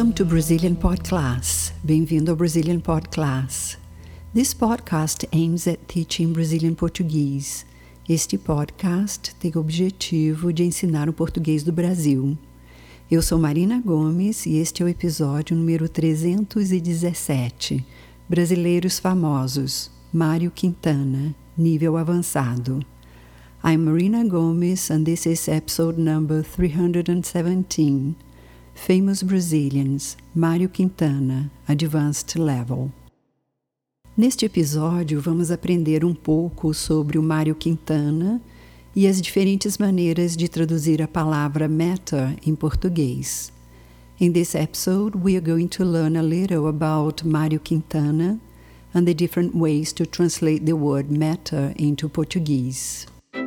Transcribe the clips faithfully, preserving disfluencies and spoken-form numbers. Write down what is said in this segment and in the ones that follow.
Welcome to Brazilian Pod Class. Bem-vindo ao Brazilian Pod Class. This podcast aims at teaching Brazilian Portuguese. Este podcast tem o objetivo de ensinar o português do Brasil. Eu sou Marina Gomes e este é o episódio número trezentos e dezessete. Brasileiros famosos. Mário Quintana, nível avançado. I'm Marina Gomes and this is episode number three hundred seventeen. Famous Brazilians, Mário Quintana, Advanced Level. Neste episódio, vamos aprender um pouco sobre o Mário Quintana e as diferentes maneiras de traduzir a palavra matter em português. In this episode, we are going to learn a little about Mário Quintana and the different ways to translate the word matter into Portuguese.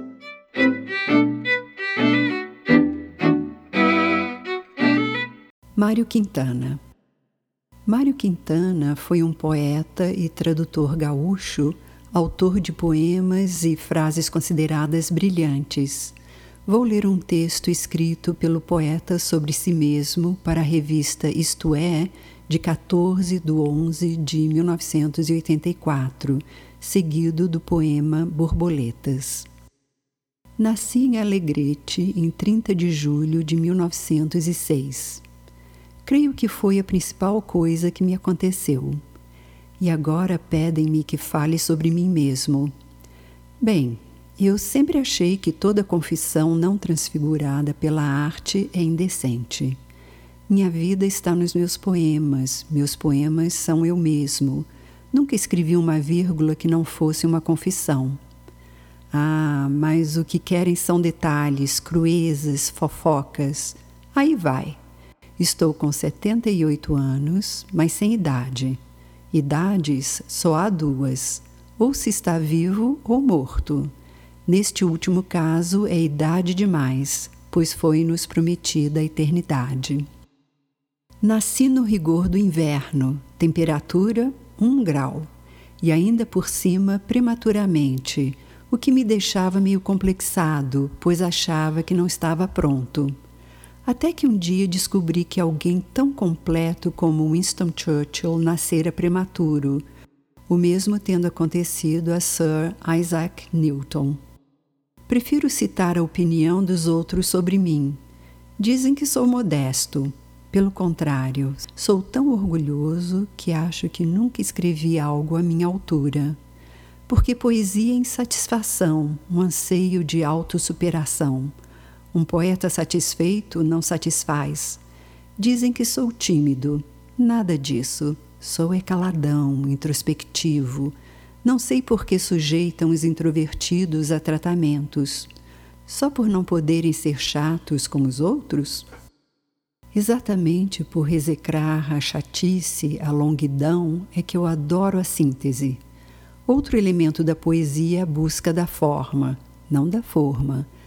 Mário Quintana. Mário Quintana foi um poeta e tradutor gaúcho, autor de poemas e frases consideradas brilhantes. Vou ler um texto escrito pelo poeta sobre si mesmo para a revista Isto É, de quatorze de onze de mil novecentos e oitenta e quatro, seguido do poema Borboletas. Nasci em Alegrete em trinta de julho de mil novecentos e seis. Creio que foi a principal coisa que me aconteceu. E agora pedem-me que fale sobre mim mesmo. Bem, eu sempre achei que toda confissão não transfigurada pela arte é indecente. Minha vida está nos meus poemas, meus poemas são eu mesmo. Nunca escrevi uma vírgula que não fosse uma confissão. Ah, mas o que querem são detalhes, cruezas, fofocas. Aí vai. Estou com setenta e oito anos, mas sem idade. Idades só há duas, ou se está vivo ou morto. Neste último caso é idade demais, pois foi-nos prometida a eternidade. Nasci no rigor do inverno, temperatura um grau, e ainda por cima prematuramente, o que me deixava meio complexado, pois achava que não estava pronto. Até que um dia descobri que alguém tão completo como Winston Churchill nascera prematuro, o mesmo tendo acontecido a Sir Isaac Newton. Prefiro citar a opinião dos outros sobre mim. Dizem que sou modesto. Pelo contrário, sou tão orgulhoso que acho que nunca escrevi algo à minha altura. Porque poesia é insatisfação, um anseio de autossuperação. Um poeta satisfeito não satisfaz. Dizem que sou tímido. Nada disso. Sou é caladão, introspectivo. Não sei por que sujeitam os introvertidos a tratamentos. Só por não poderem ser chatos como os outros? Exatamente por execrar a chatice, a longuidão, é que eu adoro a síntese. Outro elemento da poesia é a busca da forma, não da forma.